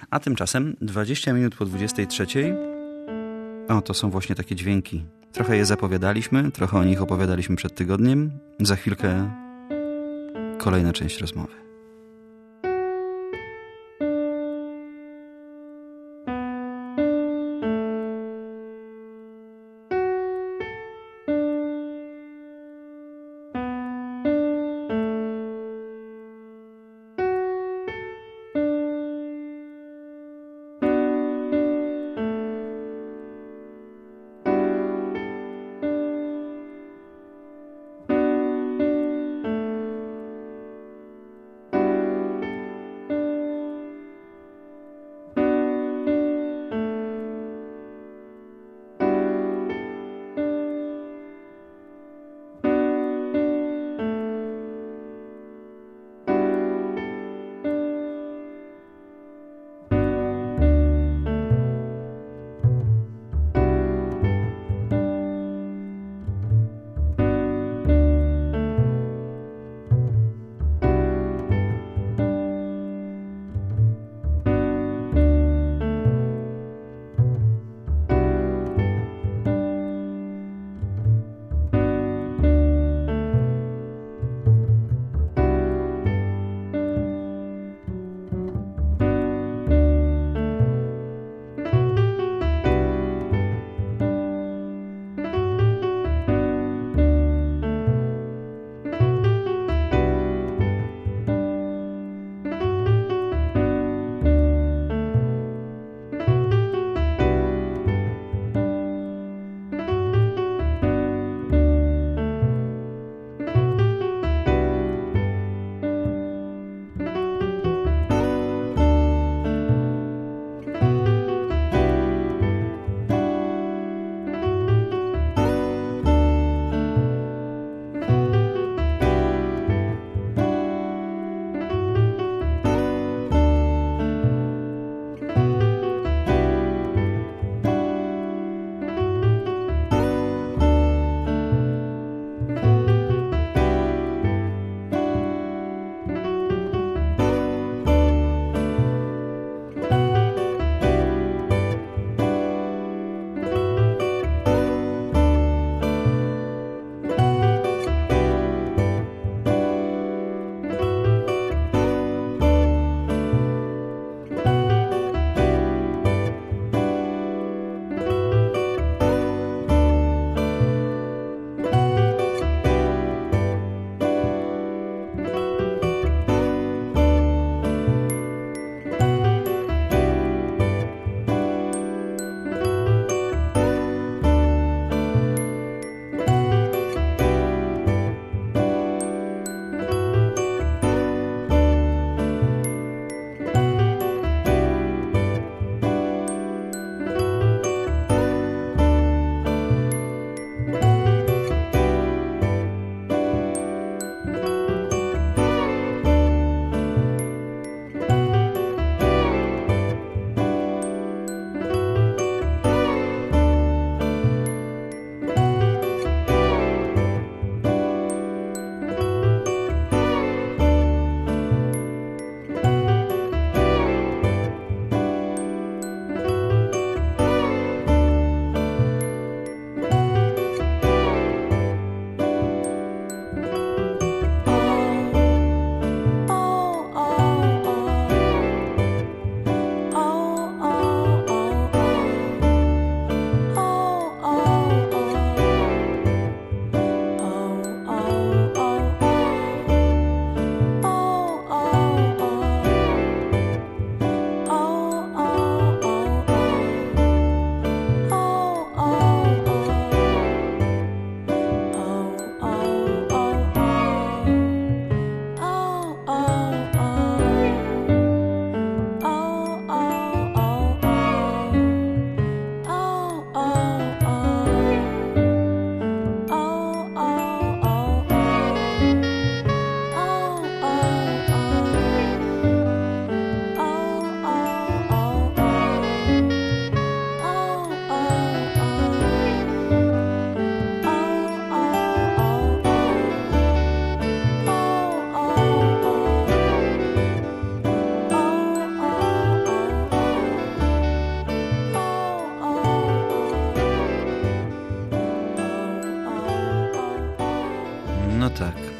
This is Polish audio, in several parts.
A tymczasem 20 minut po 23. O, to są właśnie takie dźwięki. Trochę je zapowiadaliśmy, trochę o nich opowiadaliśmy przed tygodniem. Za chwilkę kolejna część rozmowy.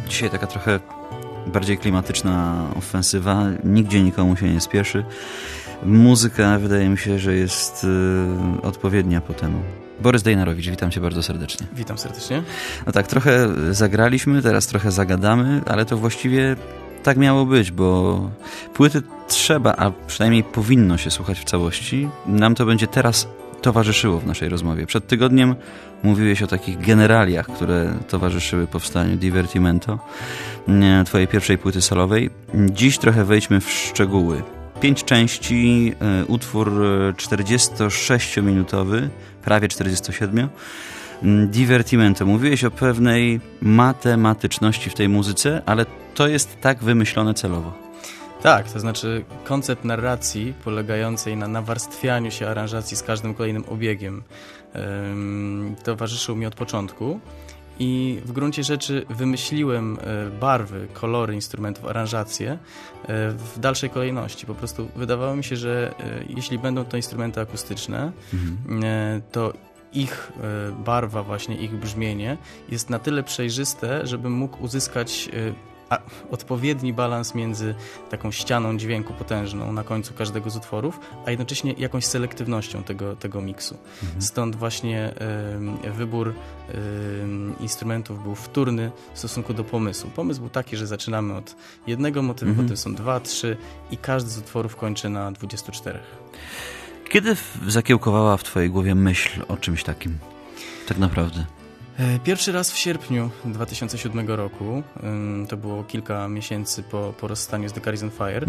Dzisiaj taka trochę bardziej klimatyczna ofensywa. Nigdzie nikomu się nie spieszy. Muzyka wydaje mi się, że jest odpowiednia po temu. Borys Dejnarowicz, witam cię bardzo serdecznie. Witam serdecznie. No tak, trochę zagraliśmy, teraz trochę zagadamy, ale to właściwie tak miało być, bo płyty trzeba, a przynajmniej powinno się słuchać w całości. Nam to będzie teraz towarzyszyło w naszej rozmowie. Przed tygodniem mówiłeś o takich generaliach, które towarzyszyły powstaniu Divertimento, twojej pierwszej płyty solowej. Dziś trochę wejdźmy w szczegóły. 5 części, utwór 46-minutowy, prawie 47. Divertimento. Mówiłeś o pewnej matematyczności w tej muzyce, ale to jest tak wymyślone celowo. Tak, to znaczy koncept narracji polegającej na nawarstwianiu się aranżacji z każdym kolejnym obiegiem towarzyszył mi od początku. I w gruncie rzeczy wymyśliłem barwy, kolory instrumentów, aranżacje w dalszej kolejności. Po prostu wydawało mi się, że jeśli będą to instrumenty akustyczne, to ich barwa, właśnie ich brzmienie jest na tyle przejrzyste, żebym mógł uzyskać odpowiedni balans między taką ścianą dźwięku potężną na końcu każdego z utworów, a jednocześnie jakąś selektywnością tego miksu. Stąd właśnie wybór instrumentów był wtórny w stosunku do pomysłu. Pomysł był taki, że zaczynamy od jednego motywu, potem są 2, 3 i każdy z utworów kończy na 24. Kiedy zakiełkowała w twojej głowie myśl o czymś takim? Tak naprawdę. Pierwszy raz w sierpniu 2007 roku, to było kilka miesięcy po rozstaniu z The Carries on Fire.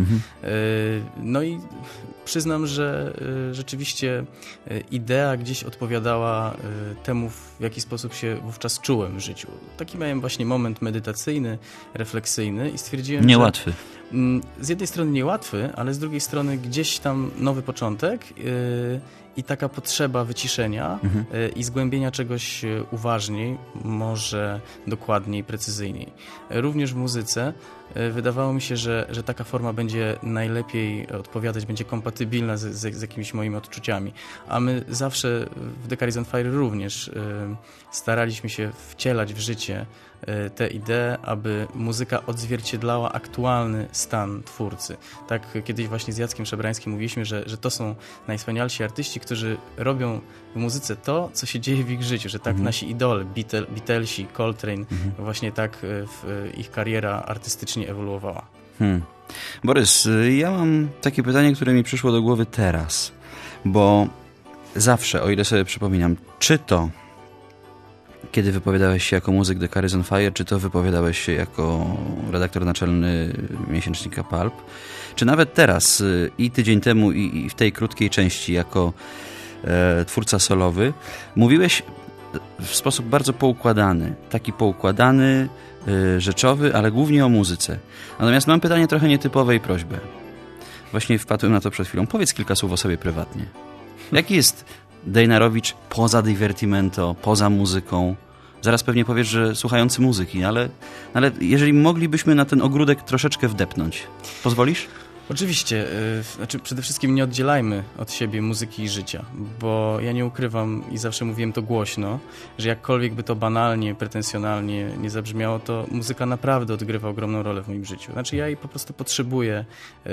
No i przyznam, że rzeczywiście idea gdzieś odpowiadała temu, w jaki sposób się wówczas czułem w życiu. Taki miałem właśnie moment medytacyjny, refleksyjny i stwierdziłem, Niełatwy. Z jednej strony niełatwy, ale z drugiej strony gdzieś tam nowy początek i taka potrzeba wyciszenia i zgłębienia czegoś uważniej, może dokładniej, precyzyjniej. Również w muzyce wydawało mi się, że taka forma będzie najlepiej odpowiadać, będzie kompatybilna z jakimiś moimi odczuciami. A my zawsze w The Carries on Fire również staraliśmy się wcielać w życie te idee, aby muzyka odzwierciedlała aktualny stan twórcy. Tak kiedyś właśnie z Jackiem Szabrańskim mówiliśmy, że to są najwspanialsi artyści, którzy robią w muzyce to, co się dzieje w ich życiu, że tak nasi idole, Beatlesi, Coltrane, właśnie tak ich kariera artystycznie ewoluowała. Borys, ja mam takie pytanie, które mi przyszło do głowy teraz, bo zawsze, o ile sobie przypominam, czy to kiedy wypowiadałeś się jako muzyk The Carries on Fire, czy to wypowiadałeś się jako redaktor naczelny miesięcznika Pulp, czy nawet teraz i tydzień temu i w tej krótkiej części jako twórca solowy, mówiłeś w sposób bardzo poukładany, taki poukładany, rzeczowy, ale głównie o muzyce. Natomiast mam pytanie trochę nietypowe i prośbę. Właśnie wpadłem na to przed chwilą. Powiedz kilka słów o sobie prywatnie. Jaki jest Dejnarowicz poza Divertimento, poza muzyką? Zaraz pewnie powiesz, że słuchający muzyki, ale jeżeli moglibyśmy na ten ogródek troszeczkę wdepnąć. Pozwolisz? Oczywiście. Znaczy przede wszystkim nie oddzielajmy od siebie muzyki i życia, bo ja nie ukrywam i zawsze mówiłem to głośno, że jakkolwiek by to banalnie, pretensjonalnie nie zabrzmiało, to muzyka naprawdę odgrywa ogromną rolę w moim życiu. Znaczy ja jej po prostu potrzebuję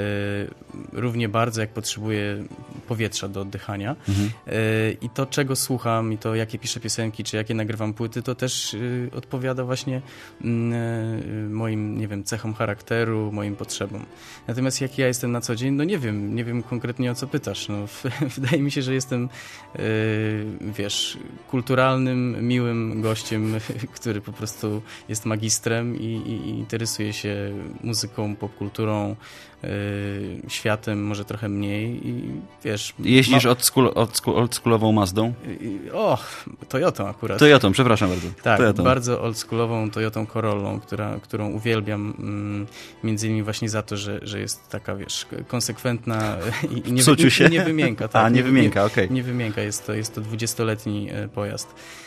równie bardzo, jak potrzebuję powietrza do oddychania. I to, czego słucham, i to, jakie piszę piosenki, czy jakie nagrywam płyty, to też odpowiada właśnie moim, nie wiem, cechom charakteru, moim potrzebom. Natomiast jak ja jestem na co dzień, no nie wiem konkretnie, o co pytasz. No, wydaje mi się, że jestem wiesz, kulturalnym, miłym gościem, który po prostu jest magistrem i interesuje się muzyką, popkulturą, światem, może trochę mniej i wiesz... Jeździsz oldschoolową Mazdą? Toyotą akurat. Toyotą, przepraszam bardzo. Tak, Toyotą. bardzo oldschoolową Toyotą Corollą, którą uwielbiam między innymi właśnie za to, że jest taka, wiesz, konsekwentna i nie wymięka. Tak, nie wymięka, okej. Nie wymięka, jest to 20-letni pojazd.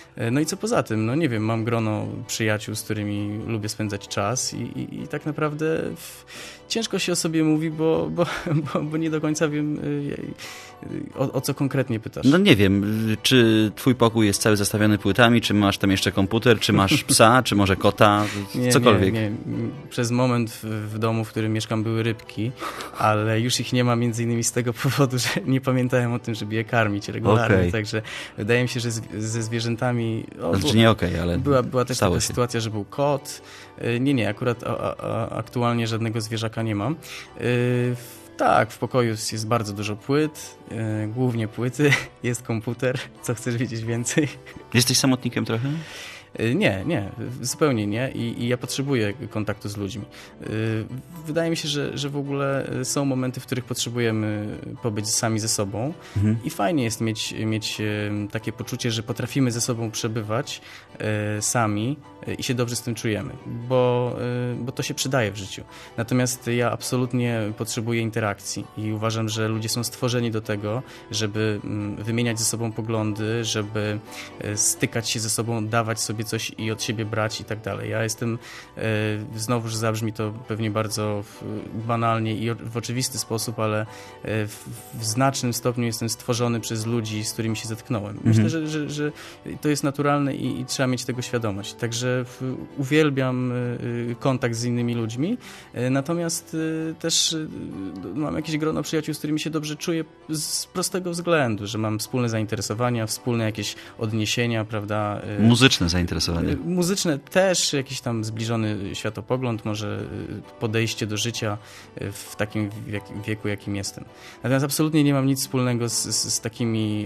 No i co poza tym? No nie wiem, mam grono przyjaciół, z którymi lubię spędzać czas i tak naprawdę ciężko się o sobie mówi, bo nie do końca wiem, o co konkretnie pytasz. No nie wiem, czy twój pokój jest cały zastawiony płytami, czy masz tam jeszcze komputer, czy masz psa, czy może kota, cokolwiek. Nie. Przez moment w domu, w którym mieszkam, były rybki, ale już ich nie ma między innymi z tego powodu, że nie pamiętałem o tym, żeby je karmić regularnie, także wydaje mi się, że ze zwierzętami... Znaczy nie ale była też taka sytuacja, że był kot. Nie, akurat aktualnie żadnego zwierzaka nie mam. Tak, w pokoju jest bardzo dużo płyt, głównie płyty, jest komputer, co chcesz wiedzieć więcej? Jesteś samotnikiem trochę? Nie, zupełnie nie i ja potrzebuję kontaktu z ludźmi. Wydaje mi się, że w ogóle są momenty, w których potrzebujemy pobyć sami ze sobą i fajnie jest mieć takie poczucie, że potrafimy ze sobą przebywać sami i się dobrze z tym czujemy, bo to się przydaje w życiu. Natomiast ja absolutnie potrzebuję interakcji i uważam, że ludzie są stworzeni do tego, żeby wymieniać ze sobą poglądy, żeby stykać się ze sobą, dawać sobie coś i od siebie brać i tak dalej. Ja jestem, znowuż zabrzmi to pewnie bardzo banalnie i w oczywisty sposób, ale w znacznym stopniu jestem stworzony przez ludzi, z którymi się zetknąłem. Myślę, że to jest naturalne i trzeba mieć tego świadomość. Także uwielbiam kontakt z innymi ludźmi, natomiast też mam jakieś grono przyjaciół, z którymi się dobrze czuję z prostego względu, że mam wspólne zainteresowania, wspólne jakieś odniesienia, prawda? Muzyczne zainteresowania. Muzyczne też, jakiś tam zbliżony światopogląd, może podejście do życia w takim wieku, jakim jestem. Natomiast absolutnie nie mam nic wspólnego z takimi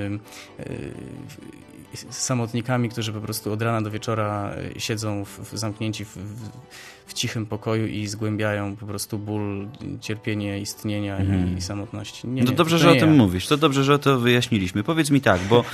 samotnikami, którzy po prostu od rana do wieczora siedzą zamknięci w cichym pokoju i zgłębiają po prostu ból, cierpienie istnienia i samotności. Nie, dobrze, że o tym mówisz. To dobrze, że to wyjaśniliśmy. Powiedz mi tak, bo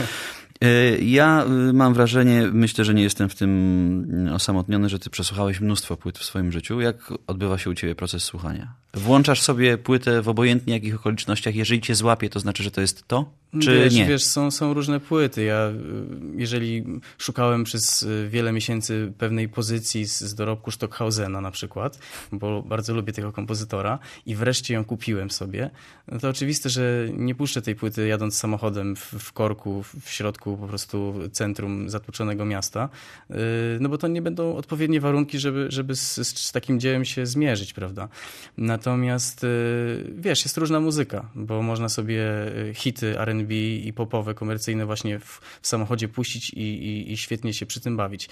ja mam wrażenie, myślę, że nie jestem w tym osamotniony, że ty przesłuchałeś mnóstwo płyt w swoim życiu. Jak odbywa się u ciebie proces słuchania? Włączasz sobie płytę w obojętnie jakich okolicznościach. Jeżeli cię złapie, to znaczy, że to jest to? Czy nie? Wiesz, są różne płyty. Ja, jeżeli szukałem przez wiele miesięcy pewnej pozycji z dorobku Stockhausena na przykład, bo bardzo lubię tego kompozytora i wreszcie ją kupiłem sobie, no to oczywiste, że nie puszczę tej płyty jadąc samochodem w korku, w środku po prostu centrum zatłoczonego miasta, no bo to nie będą odpowiednie warunki, żeby z takim dziełem się zmierzyć, prawda? Natomiast wiesz, jest różna muzyka, bo można sobie hity R&B i popowe, komercyjne właśnie w samochodzie puścić i świetnie się przy tym bawić.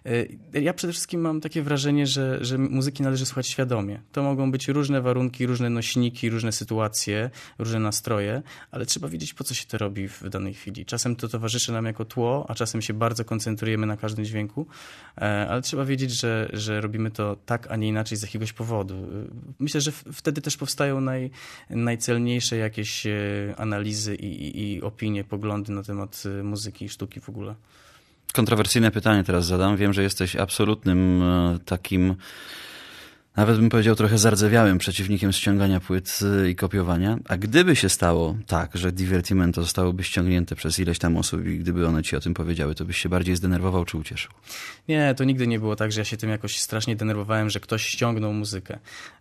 Ja przede wszystkim mam takie wrażenie, że muzyki należy słuchać świadomie. To mogą być różne warunki, różne nośniki, różne sytuacje, różne nastroje, ale trzeba wiedzieć, po co się to robi w danej chwili. Czasem to towarzyszy nam jako tło, a czasem się bardzo koncentrujemy na każdym dźwięku, ale trzeba wiedzieć, że robimy to tak, a nie inaczej z jakiegoś powodu. Myślę, że wtedy też powstają najcelniejsze jakieś analizy i opinie, poglądy na temat muzyki i sztuki w ogóle. Kontrowersyjne pytanie teraz zadam. Wiem, że jesteś absolutnym takim, nawet bym powiedział trochę zardzewiałym przeciwnikiem ściągania płyt i kopiowania. A gdyby się stało tak, że Divertimento zostałoby ściągnięte przez ileś tam osób i gdyby one ci o tym powiedziały, to byś się bardziej zdenerwował czy ucieszył? Nie, to nigdy nie było tak, że ja się tym jakoś strasznie denerwowałem, że ktoś ściągnął muzykę.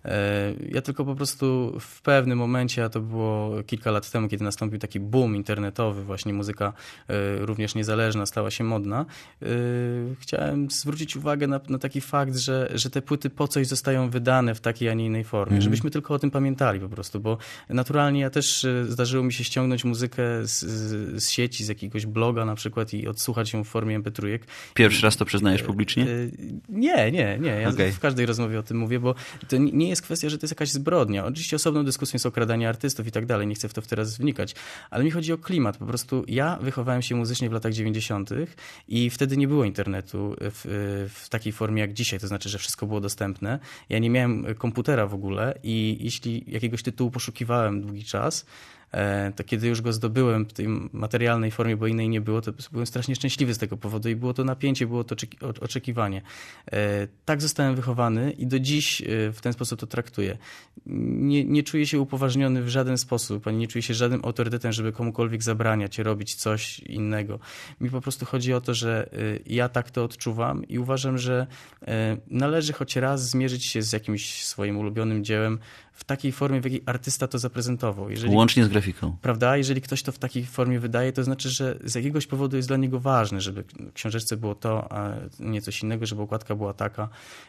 Ja tylko po prostu w pewnym momencie, a to było kilka lat temu, kiedy nastąpił taki boom internetowy, właśnie muzyka również niezależna stała się modna, chciałem zwrócić uwagę na taki fakt, że te płyty po coś zostają wydane w takiej, a nie innej formie. Żebyśmy tylko o tym pamiętali po prostu, bo naturalnie ja też zdarzyło mi się ściągnąć muzykę z sieci, z jakiegoś bloga na przykład i odsłuchać ją w formie MP3. Pierwszy raz to przyznajesz publicznie? Nie. Ja w każdej rozmowie o tym mówię, bo to nie jest kwestia, że to jest jakaś zbrodnia. Oczywiście osobną dyskusją jest okradanie artystów i tak dalej, nie chcę w to teraz wnikać, ale mi chodzi o klimat. Po prostu ja wychowałem się muzycznie w latach 90. i wtedy nie było internetu w takiej formie jak dzisiaj, to znaczy, że wszystko było dostępne. Ja nie miałem komputera w ogóle i jeśli jakiegoś tytułu poszukiwałem długi czas, to kiedy już go zdobyłem w tej materialnej formie, bo innej nie było, to byłem strasznie szczęśliwy z tego powodu i było to napięcie, było to oczekiwanie. Tak zostałem wychowany i do dziś w ten sposób to traktuję. Nie czuję się upoważniony w żaden sposób, ani nie czuję się żadnym autorytetem, żeby komukolwiek zabraniać robić coś innego. Mi po prostu chodzi o to, że ja tak to odczuwam i uważam, że należy choć raz zmierzyć się z jakimś swoim ulubionym dziełem w takiej formie, w jakiej artysta to zaprezentował. Łącznie z grafiką. Prawda? Jeżeli ktoś to w takiej formie wydaje, to znaczy, że z jakiegoś powodu jest dla niego ważne, żeby w książeczce było to, a nie coś innego, żeby okładka była taka.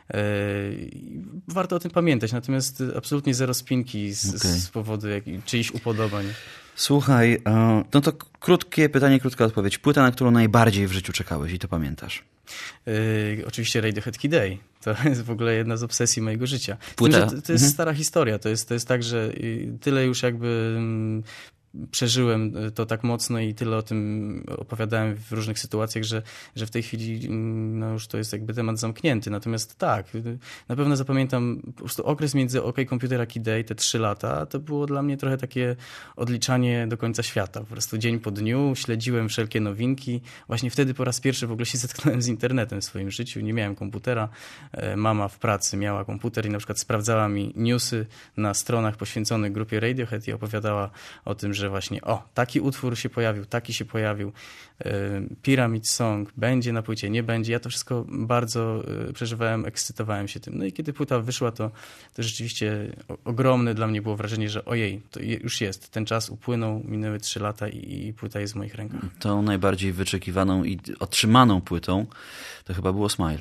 Warto o tym pamiętać, natomiast absolutnie zero spinki z powodu czyichś upodobań. Słuchaj, no to krótkie pytanie, krótka odpowiedź. Płyta, na którą najbardziej w życiu czekałeś i to pamiętasz? Oczywiście Radiohead Kid A. To jest w ogóle jedna z obsesji mojego życia. Płyta. To jest stara historia. To jest tak, że tyle już jakby przeżyłem to tak mocno i tyle o tym opowiadałem w różnych sytuacjach, że w tej chwili no już to jest jakby temat zamknięty. Natomiast tak, na pewno zapamiętam po prostu okres między OK Computera Kid A, te 3 lata, to było dla mnie trochę takie odliczanie do końca świata. Po prostu dzień po dniu śledziłem wszelkie nowinki. Właśnie wtedy po raz pierwszy w ogóle się zetknąłem z internetem w swoim życiu. Nie miałem komputera. Mama w pracy miała komputer i na przykład sprawdzała mi newsy na stronach poświęconych grupie Radiohead i opowiadała o tym, że właśnie taki utwór się pojawił, taki się pojawił, Pyramid Song będzie na płycie, nie będzie. Ja to wszystko bardzo przeżywałem, ekscytowałem się tym. No i kiedy płyta wyszła, to rzeczywiście ogromne dla mnie było wrażenie, że ojej, to już jest. Ten czas upłynął, minęły 3 lata i płyta jest w moich rękach. Tą najbardziej wyczekiwaną i otrzymaną płytą to chyba było Smile.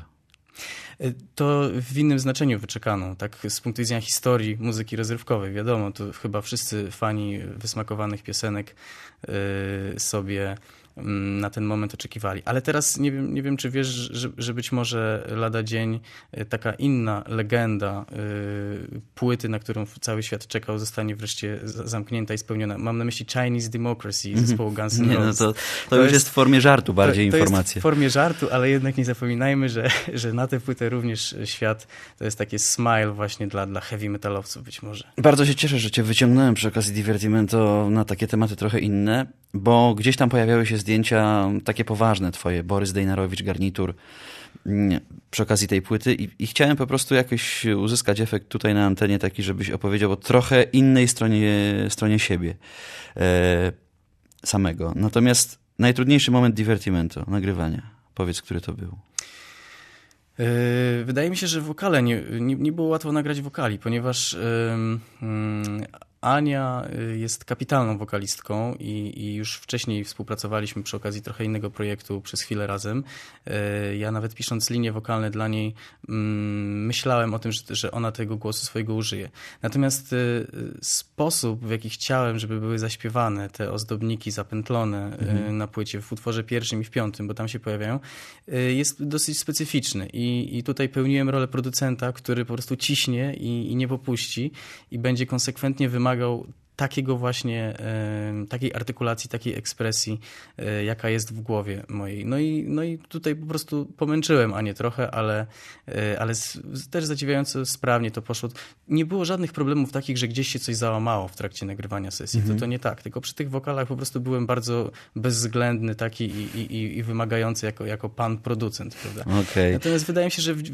To w innym znaczeniu wyczekaną, tak z punktu widzenia historii muzyki rozrywkowej. Wiadomo, to chyba wszyscy fani wysmakowanych piosenek sobie na ten moment oczekiwali. Ale teraz nie wiem, czy wiesz, że być może lada dzień taka inna legenda płyty, na którą cały świat czekał, zostanie wreszcie zamknięta i spełniona. Mam na myśli Chinese Democracy zespołu Guns N' Roses. No to już jest w formie żartu bardziej informacja. To jest w formie żartu, ale jednak nie zapominajmy, że na tę płytę również świat to jest takie smile właśnie dla heavy metalowców być może. Bardzo się cieszę, że cię wyciągnąłem przy okazji Divertimento na takie tematy trochę inne, bo gdzieś tam pojawiały się zdjęcia takie poważne twoje, Borys Dejnarowicz, garnitur, przy okazji tej płyty i chciałem po prostu jakoś uzyskać efekt tutaj na antenie taki, żebyś opowiedział o trochę innej stronie siebie samego. Natomiast najtrudniejszy moment Divertimento, nagrywania. Powiedz, który to był. Wydaje mi się, że wokale nie było łatwo nagrać wokali, ponieważ Ania jest kapitalną wokalistką i już wcześniej współpracowaliśmy przy okazji trochę innego projektu przez chwilę razem. Ja nawet pisząc linie wokalne dla niej myślałem o tym, że ona tego głosu swojego użyje. Natomiast sposób, w jaki chciałem, żeby były zaśpiewane te ozdobniki zapętlone na płycie w utworze 1. i w 5., bo tam się pojawiają, jest dosyć specyficzny i tutaj pełniłem rolę producenta, który po prostu ciśnie i nie popuści i będzie konsekwentnie wymagał takiego właśnie, takiej artykulacji, takiej ekspresji, jaka jest w głowie mojej. No i tutaj po prostu pomęczyłem Anię trochę, ale też zadziwiająco sprawnie to poszło. Nie było żadnych problemów takich, że gdzieś się coś załamało w trakcie nagrywania sesji. To nie tak, tylko przy tych wokalach po prostu byłem bardzo bezwzględny taki i wymagający jako pan producent, prawda? Okay. Natomiast wydaje mi się, że w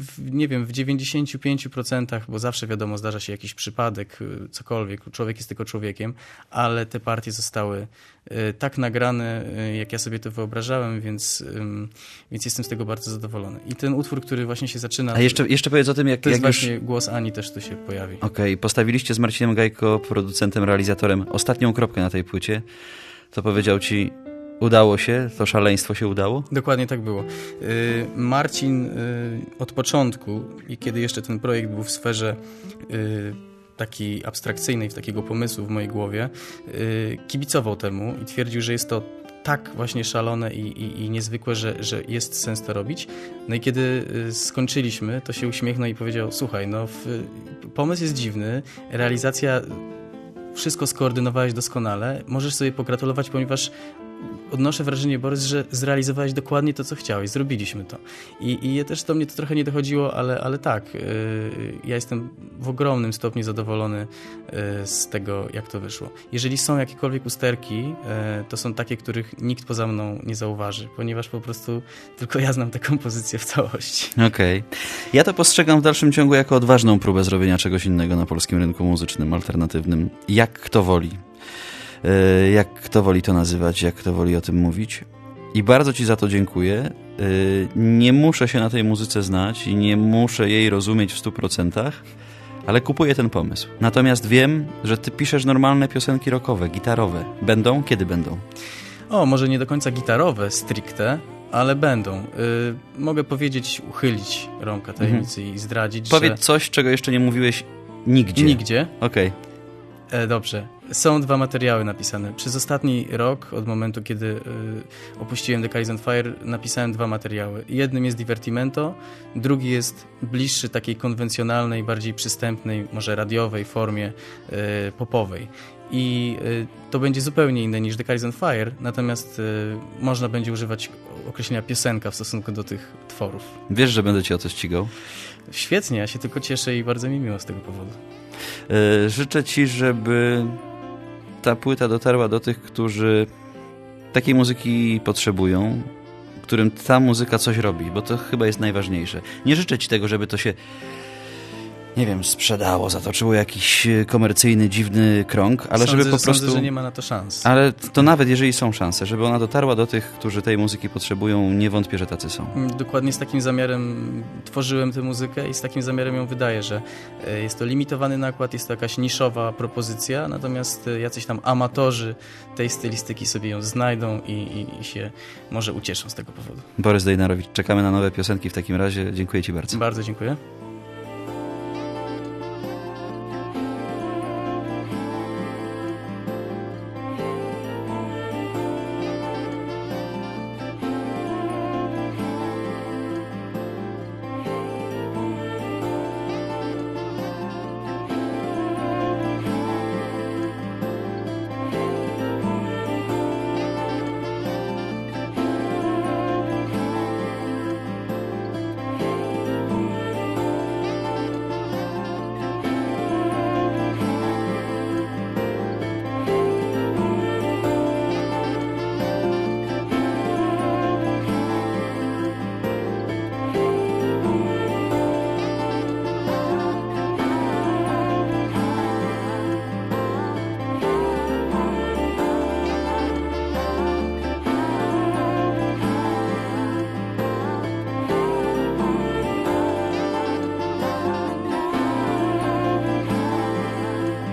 95%, bo zawsze wiadomo, zdarza się jakiś przypadek, cokolwiek, człowiek jest tylko człowiekiem, ale te partie zostały tak nagrane, jak ja sobie to wyobrażałem, więc jestem z tego bardzo zadowolony. I ten utwór, który właśnie się zaczyna... A jeszcze powiedz o tym, jak jest już... właśnie głos Ani też tu się pojawi. Okej, postawiliście z Marcinem Gajko, producentem, realizatorem, ostatnią kropkę na tej płycie. To powiedział ci... Udało się? To szaleństwo się udało? Dokładnie tak było. Marcin od początku i kiedy jeszcze ten projekt był w sferze takiej abstrakcyjnej, takiego pomysłu w mojej głowie, kibicował temu i twierdził, że jest to tak właśnie szalone i niezwykłe, że jest sens to robić. No i kiedy skończyliśmy, to się uśmiechnął i powiedział: słuchaj, pomysł jest dziwny, realizacja, wszystko skoordynowałeś doskonale, możesz sobie pogratulować, ponieważ odnoszę wrażenie, Borys, że zrealizowałeś dokładnie to, co chciałeś. Zrobiliśmy to. I też do mnie to trochę nie dochodziło, ale tak. Ja jestem w ogromnym stopniu zadowolony z tego, jak to wyszło. Jeżeli są jakiekolwiek usterki, to są takie, których nikt poza mną nie zauważy, ponieważ po prostu tylko ja znam tę kompozycję w całości. Okej. Ja to postrzegam w dalszym ciągu jako odważną próbę zrobienia czegoś innego na polskim rynku muzycznym, alternatywnym. Jak kto woli. Jak kto woli to nazywać, jak kto woli o tym mówić. I bardzo ci za to dziękuję. Nie muszę się na tej muzyce znać i nie muszę jej rozumieć w 100%, ale kupuję ten pomysł. Natomiast wiem, że ty piszesz normalne piosenki rockowe, gitarowe. Będą? Kiedy będą? Może nie do końca gitarowe stricte, ale będą. Mogę powiedzieć, uchylić rąbka tajemnicy i zdradzić, Powiedz coś, czego jeszcze nie mówiłeś nigdzie. Nigdzie? Okej. Dobrze. Są 2 materiały napisane. Przez ostatni rok, od momentu, kiedy opuściłem The Cali's on Fire, napisałem 2 materiały. Jednym jest Divertimento, drugi jest bliższy takiej konwencjonalnej, bardziej przystępnej, może radiowej formie popowej. I to będzie zupełnie inne niż The Cali's on Fire, natomiast można będzie używać określenia piosenka w stosunku do tych tworów. Wiesz, że będę cię o to ścigał? Świetnie, ja się tylko cieszę i bardzo mi miło z tego powodu. Życzę ci, żeby ta płyta dotarła do tych, którzy takiej muzyki potrzebują, którym ta muzyka coś robi, bo to chyba jest najważniejsze. Nie życzę ci tego, żeby to się, nie wiem, sprzedało, zatoczyło jakiś komercyjny, dziwny krąg, ale żeby po prostu... Sądzę, że nie ma na to szans. Ale to nawet jeżeli są szanse, żeby ona dotarła do tych, którzy tej muzyki potrzebują, nie wątpię, że tacy są. Dokładnie z takim zamiarem tworzyłem tę muzykę i z takim zamiarem ją wydaję, że jest to limitowany nakład, jest to jakaś niszowa propozycja, natomiast jacyś tam amatorzy tej stylistyki sobie ją znajdą i się może ucieszą z tego powodu. Borys Dejnarowicz, czekamy na nowe piosenki w takim razie. Dziękuję ci bardzo. Bardzo dziękuję.